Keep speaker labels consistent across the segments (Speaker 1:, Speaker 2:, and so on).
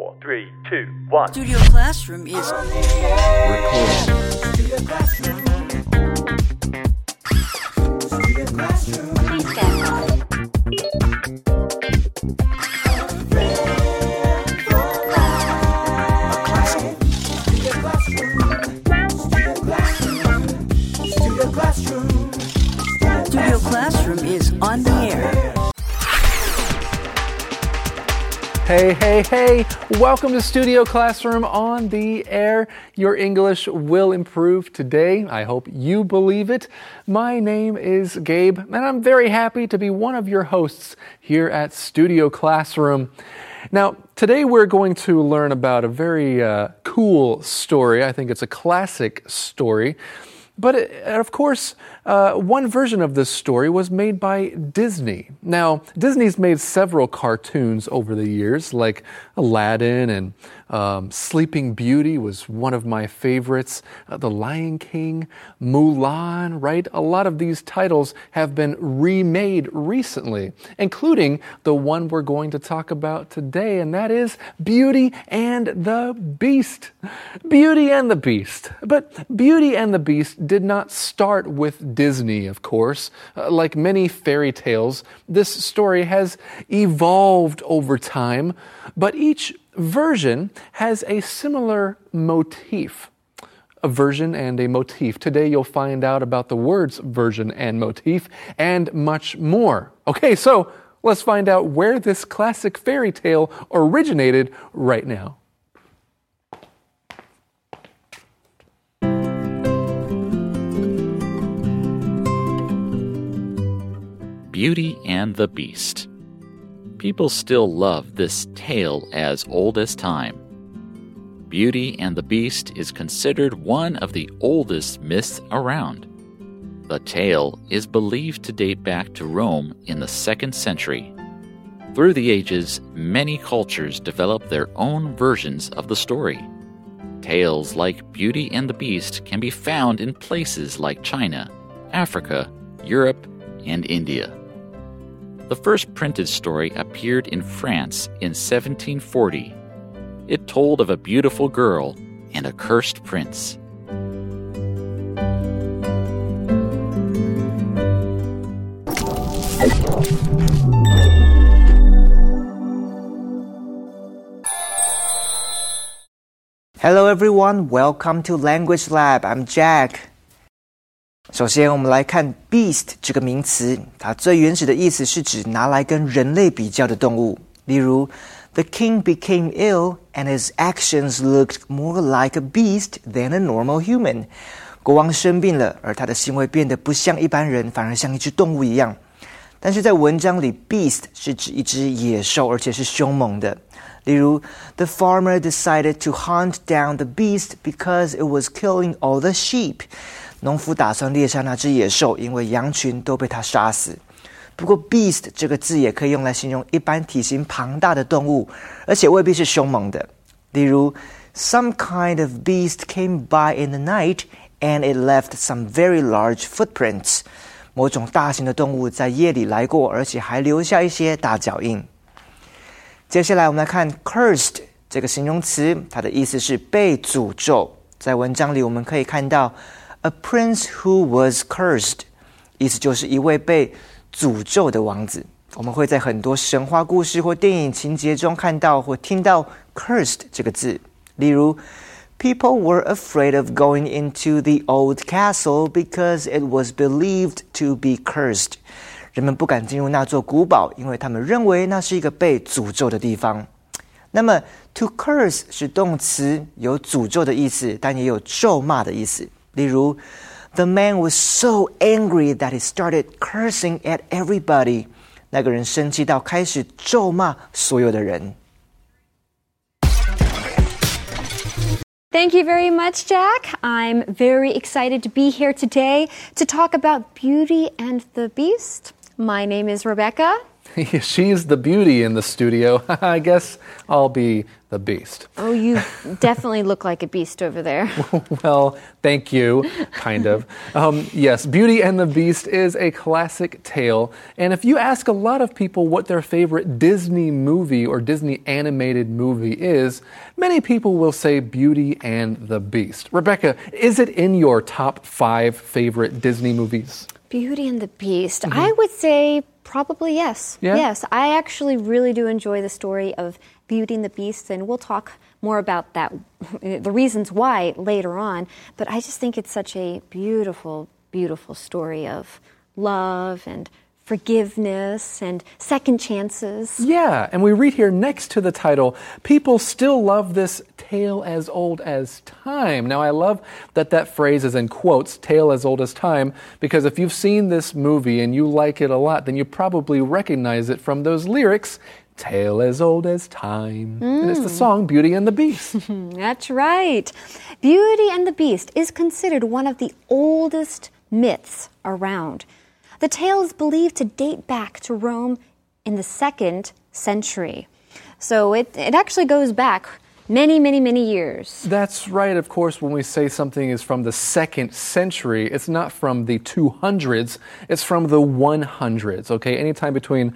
Speaker 1: 4, 3, 2, 1.
Speaker 2: Studio Classroom is
Speaker 3: recording.
Speaker 4: Studio Classroom. Studio Classroom.
Speaker 5: Please stand by.
Speaker 2: Studio Classroom is on the air.
Speaker 6: Hey, welcome to Studio Classroom on the air. Your English will improve today. I hope you believe it. My name is Gabe, and I'm very happy to be one of your hosts here at Studio Classroom. Now, today we're going to learn about a very cool story. I think it's a classic story. But of course, one version of this story was made by Disney. Now, Disney's made several cartoons over the years, like Aladdin and Sleeping Beauty was one of my favorites. The Lion King, Mulan, right? A lot of these titles have been remade recently, including the one we're going to talk about today, and that is Beauty and the Beast. Beauty and the Beast. But Beauty and the Beast did not start with Disney, of course. Like many fairy tales, this story has evolved over time, but each version has a similar motif. A version and a motif. Today you'll find out about the words version and motif and much more. Okay, so let's find out where this classic fairy tale originated right now.
Speaker 3: Beauty and the Beast. People still love this tale as old as time. Beauty and the Beast is considered one of the oldest myths around. The tale is believed to date back to Rome in the 2nd century. Through the ages, many cultures developed their own versions of the story. Tales like Beauty and the Beast can be found in places like China, Africa, Europe, and India. The first printed story appeared in France in 1740. It told of a beautiful girl and a cursed prince.
Speaker 7: Hello everyone, welcome to Language Lab. I'm Jack. 首先我们来看 beast 这个名词，它最原始的意思是指拿来跟人类比较的动物。例如 The king became ill and his actions looked more like a beast than a normal human. 国王生病了，而他的行为变得不像一般人，反而像一只动物一样。但是在文章里 beast 是指一只野兽，而且是凶猛的。例如 The farmer decided to hunt down the beast because it was killing all the sheep. 农夫打算猎杀那只野兽，因为羊群都被他杀死。不过 beast 这个字也可以用来形容一般体型庞大的动物，而且未必是凶猛的。例如 Some kind of beast came by in the night and it left some very large footprints. 某种大型的动物在夜里来过，而且还留下一些大脚印。接下来我们来看 cursed 这个形容词，它的意思是被诅咒。在文章里我们可以看到A prince who was cursed， 意思就是一位被诅咒的王子。我们会在很多神话故事或电影情节中看到或听到 cursed 这个字。例如 People were afraid of going into the old castle because it was believed to be cursed。 人们不敢进入那座古堡，因为他们认为那是一个被诅咒的地方。那么 to curse 是动词，有诅咒的意思，但也有咒骂的意思。例如 The man was so angry that he started cursing at everybody. 那个人生气到开始咒骂所有的人。
Speaker 5: Thank you very much, Jack. I'm very excited to be here today to talk about Beauty and the Beast. My name is Rebecca.
Speaker 6: She's the beauty in the studio. I guess I'll be the beast.
Speaker 5: Oh, you definitely look like a beast over there.
Speaker 6: Well, thank you, kind of. Yes, Beauty and the Beast is a classic tale. And if you ask a lot of people what their favorite Disney movie or Disney animated movie is, many people will say Beauty and the Beast. Rebecca, is it in your top 5 favorite Disney movies?
Speaker 5: Beauty and the Beast. I would say probably yes.
Speaker 6: Yeah?
Speaker 5: Yes, I actually really do enjoy the story of Beauty and the Beast, and we'll talk more about that, the reasons why later on. But I just think it's such a beautiful, beautiful story of love and forgiveness and second chances.
Speaker 6: Yeah, and we read here next to the title, people still love this tale as old as time. Now, I love that that phrase is in quotes, tale as old as time, because if you've seen this movie and you like it a lot, then you probably recognize it from those lyrics, tale as old as time. And it's the song Beauty and the Beast.
Speaker 5: That's right. Beauty and the Beast is considered one of the oldest myths around. The tale is believed to date back to Rome in the 2nd century. So it actually goes back many, many, many years.
Speaker 6: That's right. Of course, when we say something is from the 2nd century, it's not from the 200s, it's from the 100s, okay? Anytime between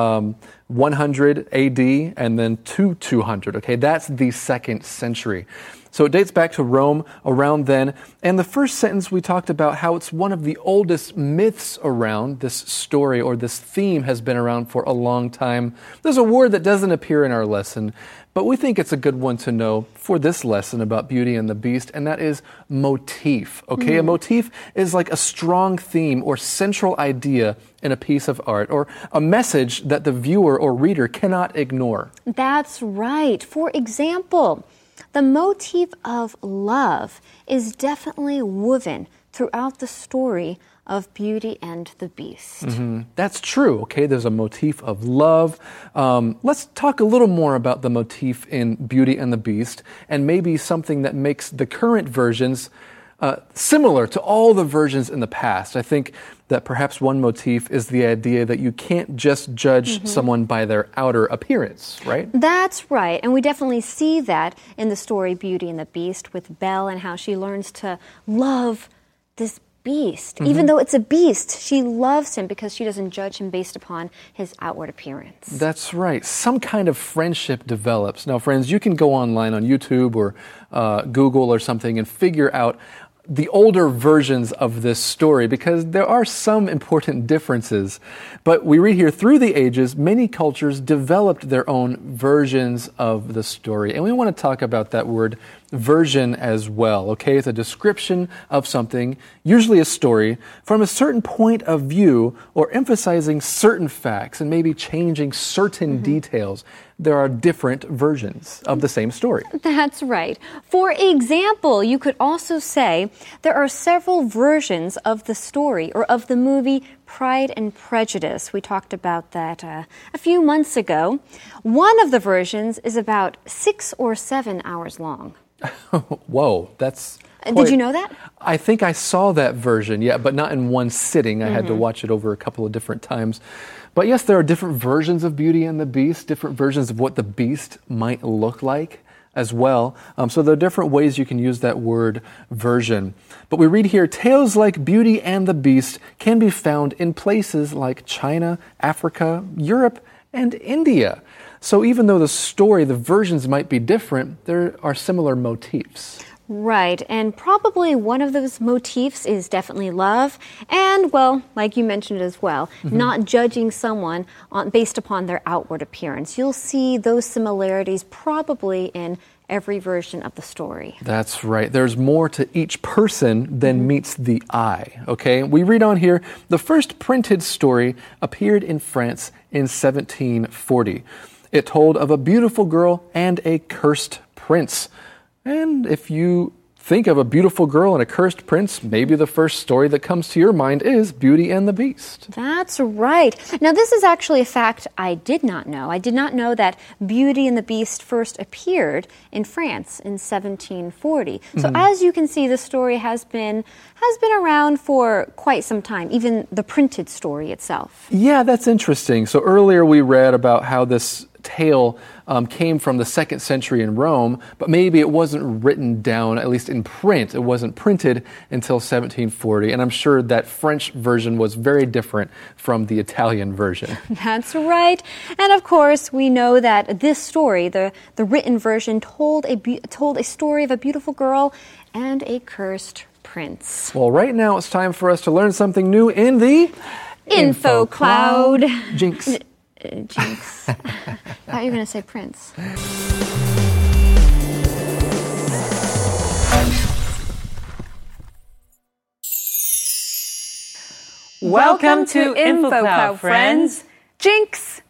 Speaker 6: 100 AD and then 200, okay? That's the 2nd century. So it dates back to Rome around then. And the first sentence we talked about how it's one of the oldest myths around. This story or this theme has been around for a long time. There's a word that doesn't appear in our lesson, but we think it's a good one to know for this lesson about Beauty and the Beast, and that is motif. Okay, a motif is like a strong theme or central idea in a piece of art or a message that the viewer or reader cannot ignore.
Speaker 5: That's right. For example, the motif of love is definitely woven throughout the story of Beauty and the Beast.
Speaker 6: That's true, okay? There's a motif of love. Let's talk a little more about the motif in Beauty and the Beast and maybe something that makes the current versions similar to all the versions in the past. I think that perhaps one motif is the idea that you can't just judge someone by their outer appearance, right?
Speaker 5: That's right. And we definitely see that in the story Beauty and the Beast with Belle and how she learns to love this beast. Even though it's a beast, she loves him because she doesn't judge him based upon his outward appearance.
Speaker 6: That's right. Some kind of friendship develops. Now, friends, you can go online on YouTube or Google or something and figure out the older versions of this story because there are some important differences. But we read here, through the ages, many cultures developed their own versions of the story. And we want to talk about that word version as well, okay? It's a description of something, usually a story, from a certain point of view or emphasizing certain facts and maybe changing certain details. There are different versions of the same story.
Speaker 5: That's right. For example, you could also say there are several versions of the story or of the movie Pride and Prejudice. We talked about that a few months ago. One of the versions is about 6 or 7 hours long.
Speaker 6: Whoa, that's...
Speaker 5: Did you know that?
Speaker 6: I think I saw that version, yeah, but not in one sitting. I had to watch it over a couple of different times. But yes, there are different versions of Beauty and the Beast, different versions of what the beast might look like as well. So there are different ways you can use that word version. But we read here, tales like Beauty and the Beast can be found in places like China, Africa, Europe, and India. So even though the story, the versions might be different, there are similar motifs.
Speaker 5: Right, and probably one of those motifs is definitely love, and, well, like you mentioned as well, not judging someone based upon their outward appearance. You'll see those similarities probably in every version of the story.
Speaker 6: That's right. There's more to each person than meets the eye, okay? We read on here, the first printed story appeared in France in 1740. It told of a beautiful girl and a cursed prince. And if you think of a beautiful girl and a cursed prince, maybe the first story that comes to your mind is Beauty and the Beast.
Speaker 5: That's right. Now, this is actually a fact I did not know. I did not know that Beauty and the Beast first appeared in France in 1740. So as you can see, the story has been around for quite some time, even the printed story itself.
Speaker 6: Yeah, that's interesting. So earlier we read about how this tale came from the 2nd century in Rome, but maybe it wasn't written down, at least in print. It wasn't printed until 1740, and I'm sure that French version was very different from the Italian version.
Speaker 5: That's right. And of course, we know that this story, the written version, told a story of a beautiful girl and a cursed prince.
Speaker 6: Well, right now it's time for us to learn something new in the
Speaker 5: Info Cloud.
Speaker 6: Jinx.
Speaker 5: Jinx. I thought you were going to say prince.
Speaker 1: Welcome to InfoCloud, friends.
Speaker 5: Jinx.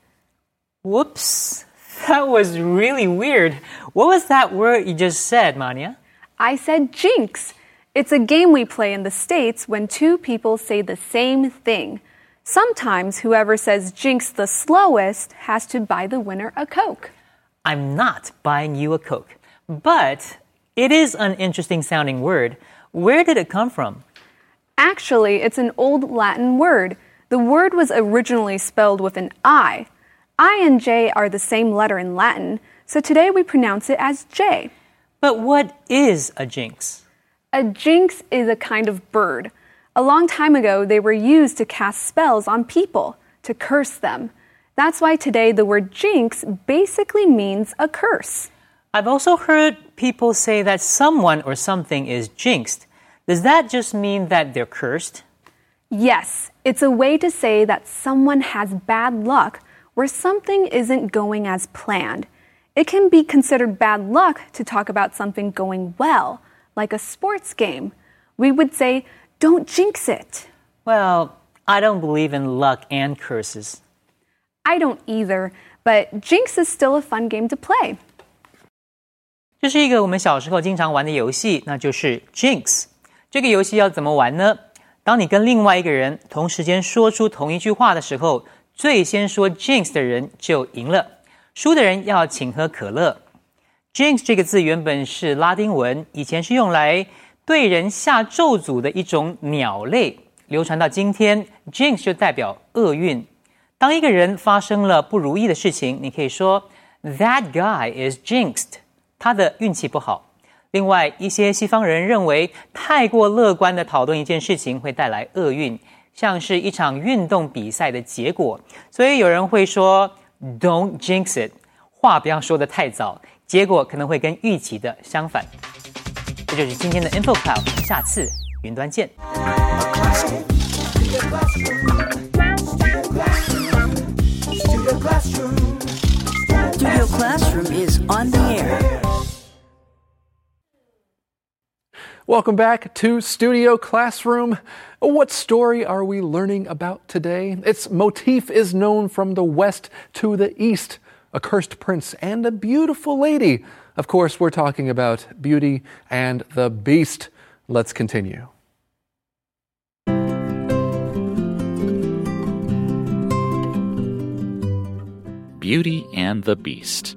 Speaker 1: Whoops, that was really weird. What was that word you just said, Mania?
Speaker 8: I said jinx. It's a game we play in the States when two people say the same thing. Sometimes whoever says jinx the slowest has to buy the winner a Coke.
Speaker 1: I'm not buying you a Coke, but it is an interesting sounding word. Where did it come from?
Speaker 8: Actually, it's an old Latin word. The word was originally spelled with an I. I and J are the same letter in Latin, so today we pronounce it as J.
Speaker 1: But what is a jinx?
Speaker 8: A jinx is a kind of bird. A long time ago, they were used to cast spells on people, to curse them. That's why today the word jinx basically means a curse.
Speaker 1: I've also heard people say that someone or something is jinxed. Does that just mean that they're cursed?
Speaker 8: Yes, it's a way to say that someone has bad luck where something isn't going as planned. It can be considered bad luck to talk about something going well, like a sports game. We would say, don't jinx it.
Speaker 1: Well, I don't believe in luck and curses.
Speaker 8: I don't either, but jinx is still a fun game to play.
Speaker 1: 这是一个我们小时候经常玩的游戏，那就是 Jinx。这个游戏要怎么玩呢？当你跟另外一个人同时间说出同一句话的时候，最先说 Jinx 的人就赢了，输的人要请喝可乐。Jinx 这个字原本是拉丁文，以前是用来对人下咒诅的一种鸟类，流传到今天 Jinx 就代表厄运。当一个人发生了不如意的事情，你可以说 That guy is jinxed， 他的运气不好。另外，一些西方人认为太过乐观的讨论一件事情会带来厄运，像是一场运动比赛的结果，所以有人会说 Don't jinx it， 话不要说得太早，结果可能会跟预期的相反。这就是今天的 Info Cloud， 下次云端见。
Speaker 2: Studio Classroom is on the air.
Speaker 6: Welcome back to Studio Classroom. What story are we learning about today? Its motif is known from the west to the east. A cursed prince and a beautiful lady. Of course, we're talking about Beauty and the Beast. Let's continue.
Speaker 3: Beauty and the Beast.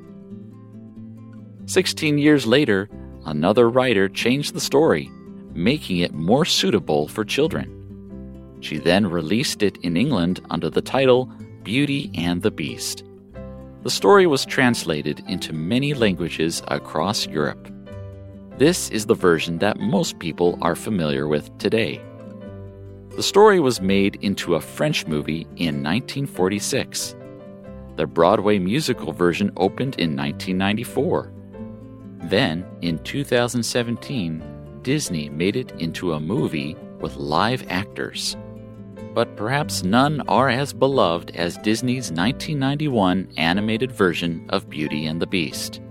Speaker 3: 16 years later, another writer changed the story, making it more suitable for children. She then released it in England under the title Beauty and the Beast. The story was translated into many languages across Europe. This is the version that most people are familiar with today. The story was made into a French movie in 1946. The Broadway musical version opened in 1994. Then, in 2017, Disney made it into a movie with live actors. But perhaps none are as beloved as Disney's 1991 animated version of Beauty and the Beast.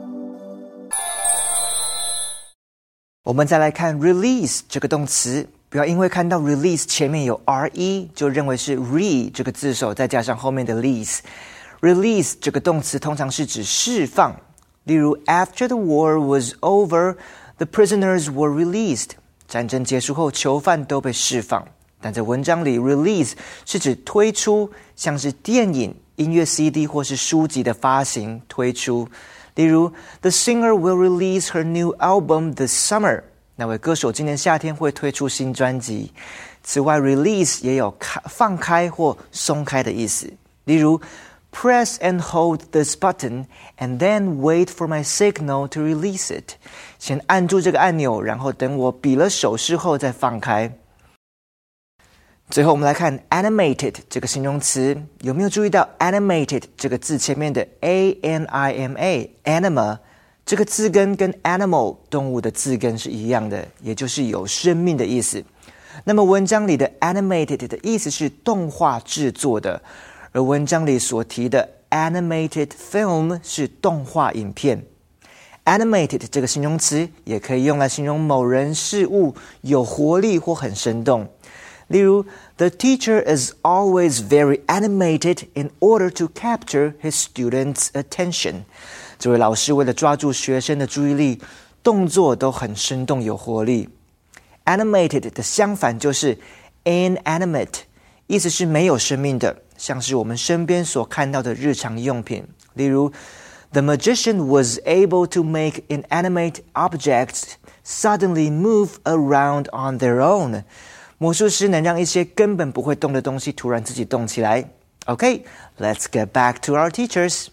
Speaker 7: 我们再来看 release 这个动词不要因为看到 release 前面有 re 就认为是 re 这个字首再加上后面的 lease。release 这个动词通常是指释放，例如 After the war was over, the prisoners were released. 战争结束后，囚犯都被释放。但在文章里 release 是指推出，像是电影、音乐 CD 或是书籍的发行推出。例如 The singer will release her new album this summer. 那位歌手今年夏天会推出新专辑。此外 release 也有放开或松开的意思。例如 Press and hold this button and then wait for my signal to release it. 先按住这个按钮，然后等我比了手势后再放开。最后我们来看 animated 这个形容词，有没有注意到 animated 这个字前面的 anima anima 这个字根跟 animal 动物的字根是一样的，也就是有生命的意思。那么文章里的 animated 的意思是动画制作的，而文章里所提的 animated film 是动画影片。animated 这个形容词也可以用来形容某人事物有活力或很生动。例如 The teacher is always very animated in order to capture his students' attention. 这位老师为了抓住学生的注意力，动作都很生动有活力。animated 的相反就是 inanimate， 意思是没有生命的，像是我们身边所看到的日常用品。例如 The magician was able to make inanimate objects suddenly move around on their own. 魔术师能让一些根本不会动的东西突然自己动起来。Okay, let's get back to our teachers.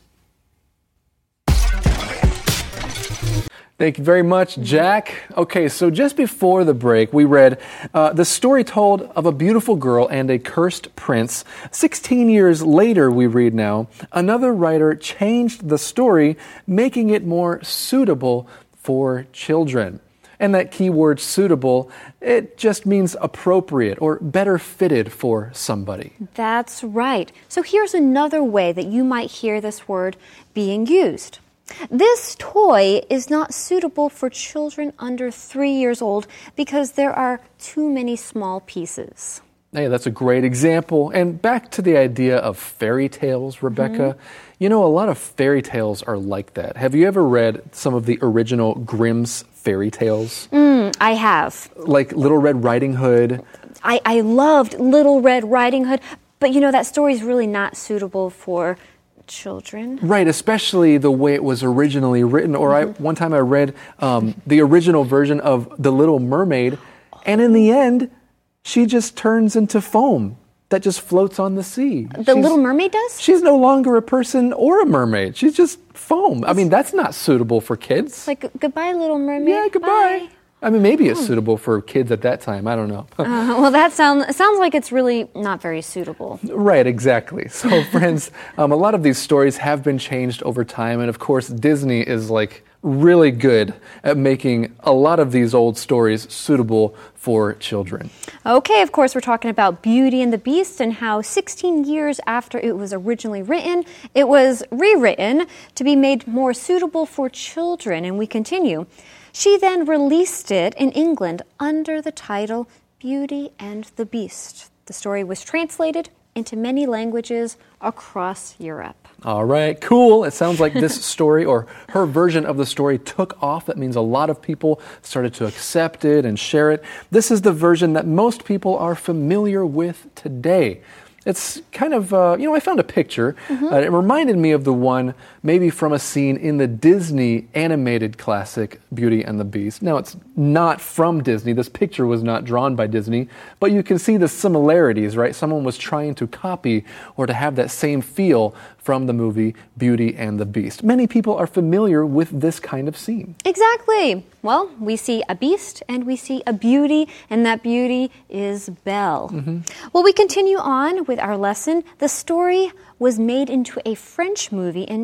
Speaker 6: Thank you very much, Jack. Okay, so just before the break, we read the story told of a beautiful girl and a cursed prince. 16 years later, we read now, another writer changed the story, making it more suitable for children. And that key word suitable, it just means appropriate or better fitted for somebody.
Speaker 5: That's right. So here's another way that you might hear this word being used. This toy is not suitable for children under 3 years old because there are too many small pieces.
Speaker 6: Hey, that's a great example. And back to the idea of fairy tales, Rebecca. You know, a lot of fairy tales are like that. Have you ever read some of the original Grimm's fairy tales?
Speaker 5: I have.
Speaker 6: Like Little Red Riding Hood.
Speaker 5: I loved Little Red Riding Hood, but you know, that story is really not suitable for children.
Speaker 6: Right, especially the way it was originally written. Or one time I read the original version of The Little Mermaid, and in the end, she just turns into foam that just floats on the sea.
Speaker 5: The Little Mermaid does?
Speaker 6: She's no longer a person or a mermaid. She's just foam. I mean, that's not suitable for kids.
Speaker 5: Like, goodbye, Little Mermaid.
Speaker 6: Yeah, goodbye.
Speaker 5: Bye.
Speaker 6: I mean, maybe it's suitable for kids at that time. I don't know.
Speaker 5: Well, that sounds like it's really not very suitable.
Speaker 6: Right, exactly. So, friends, a lot of these stories have been changed over time. And, of course, Disney is, really good at making a lot of these old stories suitable for children.
Speaker 5: Okay, of course, we're talking about Beauty and the Beast and how 16 years after it was originally written, it was rewritten to be made more suitable for children. And we continue. She then released it in England under the title Beauty and the Beast. The story was translated into many languages across Europe.
Speaker 6: All right, cool. It sounds like this story or her version of the story took off. That means a lot of people started to accept it and share it. This is the version that most people are familiar with today. It's kind of, I found a picture. It reminded me of the one maybe from a scene in the Disney animated classic Beauty and the Beast. Now, it's not from Disney. This picture was not drawn by Disney, but you can see the similarities, right? Someone was trying to copy or to have that same feel from the movie Beauty and the Beast. Many people are familiar with this kind of scene.
Speaker 5: Exactly. Well, we see a beast and we see a beauty, and that beauty is Belle. Well, we continue on with our lesson. The story was made into a French movie in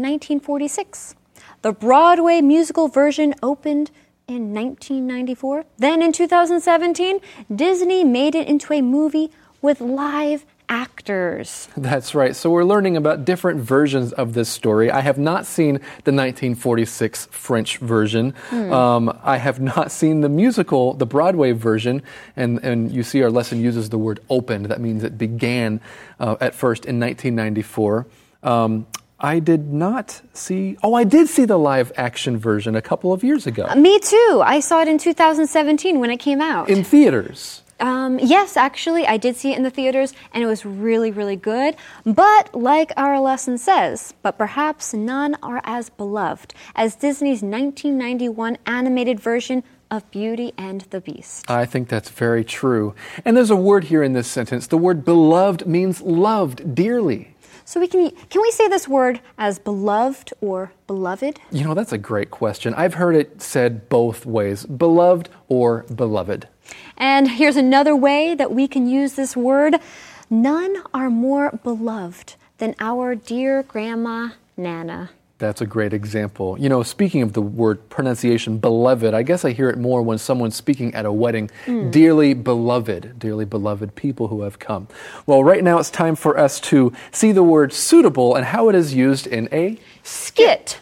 Speaker 5: 1946. The Broadway musical version opened in 1994. Then in 2017, Disney made it into a movie with live actors.
Speaker 6: That's right. So we're learning about different versions of this story. I have not seen the 1946 French version. I have not seen the musical, the Broadway version. And you see our lesson uses the word opened. That means it began at first in 1994. I did not see... Oh, I did see the live-action version a couple of years ago.
Speaker 5: Me too. I saw it in 2017 when it came out.
Speaker 6: In theaters.
Speaker 5: Yes, actually, I did see it in the theaters, and it was really, really good. But like our lesson says, but perhaps none are as beloved as Disney's 1991 animated version of Beauty and the Beast.
Speaker 6: I think that's very true. And there's a word here in this sentence. The word beloved means loved dearly.
Speaker 5: So can we say this word as beloved or beloved?
Speaker 6: You know, that's a great question. I've heard it said both ways, beloved or beloved.
Speaker 5: And here's another way that we can use this word. None are more beloved than our dear Grandma Nana.
Speaker 6: That's a great example. You know, speaking of the word pronunciation, beloved, I guess I hear it more when someone's speaking at a wedding. Dearly beloved people who have come. Well, right now it's time for us to see the word suitable and how it is used in a
Speaker 5: skit.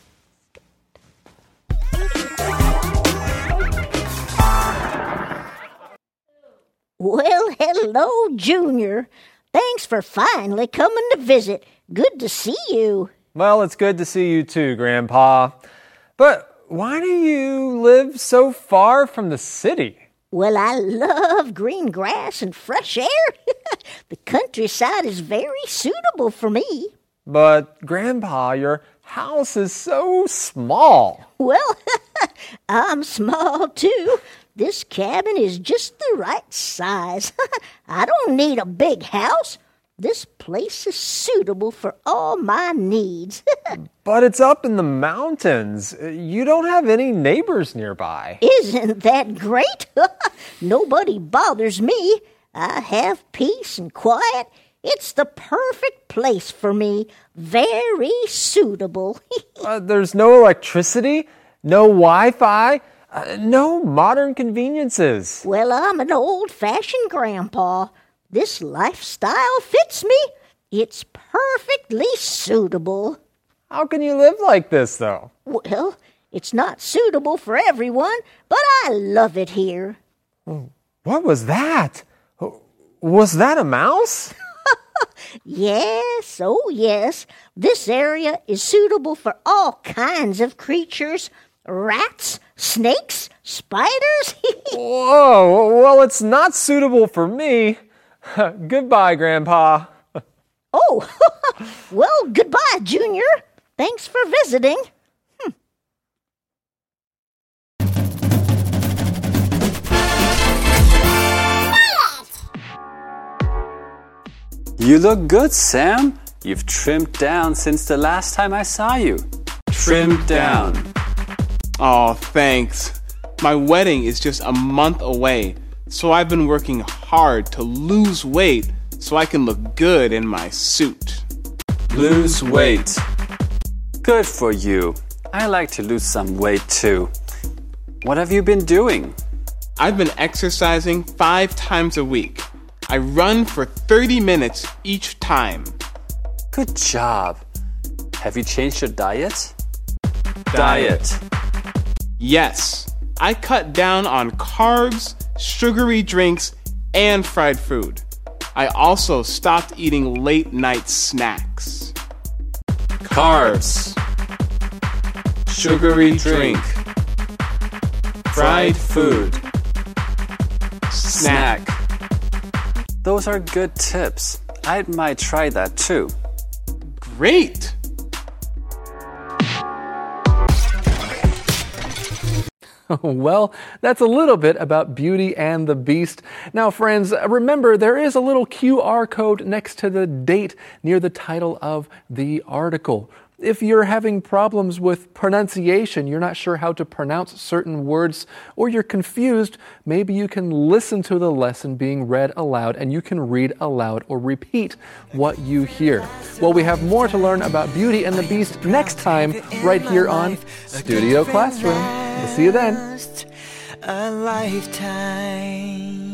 Speaker 9: Well, hello, Junior. Thanks for finally coming to visit. Good to see you.
Speaker 10: Well, it's good to see you too, Grandpa. But why do you live so far from the city?
Speaker 9: Well, I love green grass and fresh air. The countryside is very suitable for me.
Speaker 10: But, Grandpa, your house is so small.
Speaker 9: Well, I'm small too. This cabin is just the right size. I don't need a big house. This place is suitable for all my needs.
Speaker 10: But it's up in the mountains. You don't have any neighbors nearby.
Speaker 9: Isn't that great? Nobody bothers me. I have peace and quiet. It's the perfect place for me. Very suitable.
Speaker 10: There's no electricity, no Wi-Fi, no modern conveniences.
Speaker 9: Well, I'm an old-fashioned grandpa. This lifestyle fits me. It's perfectly suitable.
Speaker 10: How can you live like this, though?
Speaker 9: Well, it's not suitable for everyone, but I love it here.
Speaker 10: What was that? Was that a mouse?
Speaker 9: Yes, oh yes. This area is suitable for all kinds of creatures. Rats, snakes, spiders.
Speaker 10: Whoa, well, it's not suitable for me. Goodbye, Grandpa.
Speaker 9: Oh, well, goodbye, Junior. Thanks for visiting.
Speaker 11: You look good, Sam. You've trimmed down since the last time I saw you. Trimmed down.
Speaker 12: Oh, thanks. My wedding is just a month away, so I've been working hard to lose weight so I can look good in my suit.
Speaker 11: Lose weight. Good for you. I like to lose some weight too. What have you been doing?
Speaker 12: I've been exercising 5 times a week. I run for 30 minutes each time.
Speaker 11: Good job. Have you changed your diet? Diet.
Speaker 12: Yes. I cut down on carbs, sugary drinks, and fried food. I also stopped eating late-night snacks.
Speaker 11: Carbs. Sugary drink. Fried food.
Speaker 12: Snack.
Speaker 11: Those are good tips. I might try that too.
Speaker 12: Great!
Speaker 6: Well, that's a little bit about Beauty and the Beast. Now, friends, remember there is a little QR code next to the date near the title of the article. If you're having problems with pronunciation, you're not sure how to pronounce certain words, or you're confused, maybe you can listen to the lesson being read aloud and you can read aloud or repeat what you hear. Well, we have more to learn about Beauty and the Beast next time right here on Studio Classroom. We'll see you then.
Speaker 4: A lifetime.